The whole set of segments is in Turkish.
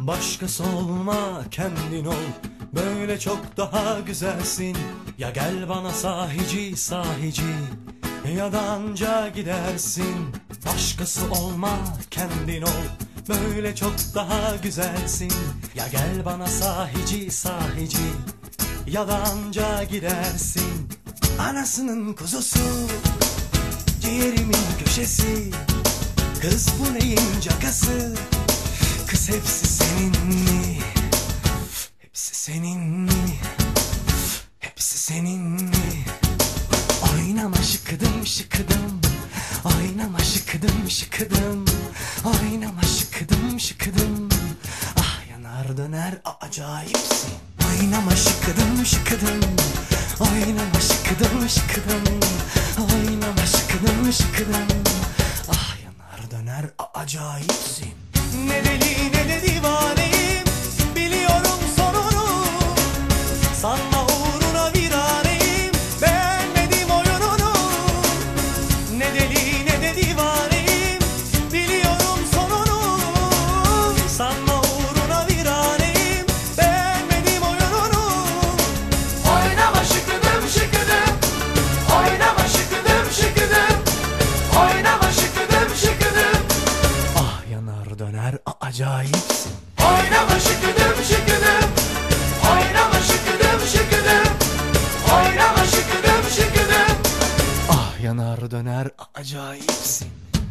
Başkası olma, kendin ol. Böyle çok daha güzelsin. Ya gel bana sahici sahici, ya da anca gidersin. Başkası olma, kendin ol. Böyle çok daha güzelsin. Ya gel bana sahici sahici, ya da anca gidersin. Anasının kuzusu, ciğerimin köşesi. Kız bu neyin cakası? Kız hepsi senin mi? Hepsi senin mi? Hepsi senin mi? Oynama şıkıdım şıkıdım, oynama şıkıdım şıkıdım, oynama şıkıdım şıkıdım. Ah yanar döner acayipsin. Oynama şıkıdım şıkıdım, oynama şıkıdım şıkıdım, oynama şıkıdım şıkıdım. Ah yanar döner acayipsin. Ne deli ne de divaneyim, biliyorum sonunu. Sanma uğruna viraneyim, beğenmedim oyununu. Ne deli ne de divaneyim, biliyorum sonunu. Sanma uğruna viraneyim, beğenmedim oyununu. Oynama şıkıdım şıkıdım, oynama şıkıdım şıkıdım, oynama şıkıdım şıkıdım. Ah yanar döner acayipsin. Oynama şıkıdım şıkıdım, oynama şıkıdım şıkıdım, oynama şıkıdım şıkıdım. Ah yanar döner acayipsin.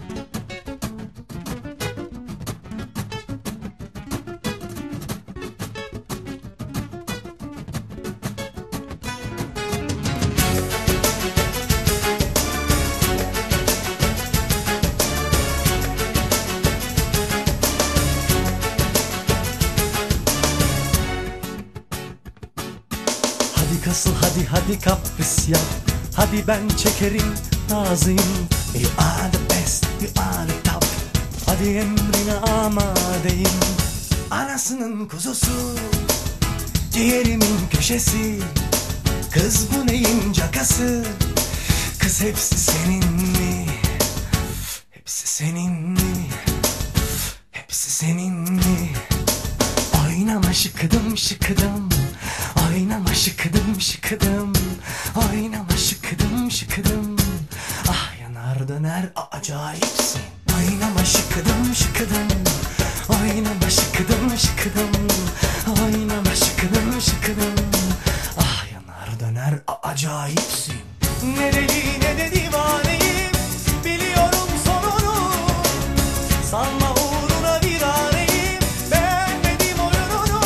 Hadi kasıl hadi hadi kapris yap. Hadi ben çekerim razıyım. You are the best, you are the top. Hadi emrine amadeyim. Anasının kuzusu, ciğerimin köşesi. Kız bu neyin cakası? Kız hepsi senin mi? Hepsi senin mi? Hepsi senin mi? Oynama şıkıdım şıkıdım, oynama şıkıdım şıkıdım, oynama şıkıdım şıkıdım. Ah yanar döner acayipsin. Oynama şıkıdım şıkıdım, oynama şıkıdım şıkıdım, oynama şıkıdım şıkıdım. Ah yanar döner acayipsin. Ne deli ne de divaneyim, biliyorum sonunu. Sanma uğruna viraneyim, beğenmedim oyununu.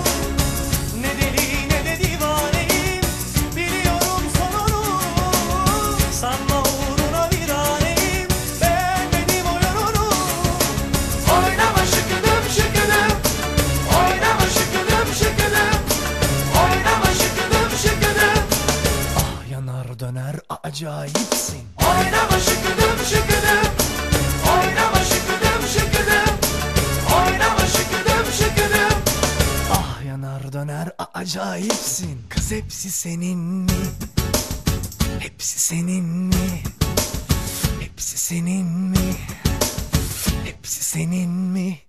Ne deli ne de divaneyim, biliyorum sonunu. Sanma uğruna viraneyim, beğenmedim oyununu. Oynama şıkıdım şıkıdım, oynama şıkıdım şıkıdım, oynama şıkıdım şıkıdım. Ah yanar döner acayipsin. Oynama şıkıdım şıkıdım, oynama şıkıdım şıkıdım, oynama şıkıdım şıkıdım. Ah yanar döner acayipsin. Kız hepsi senin mi? Hepsi senin mi? Hepsi senin mi? Hepsi senin mi?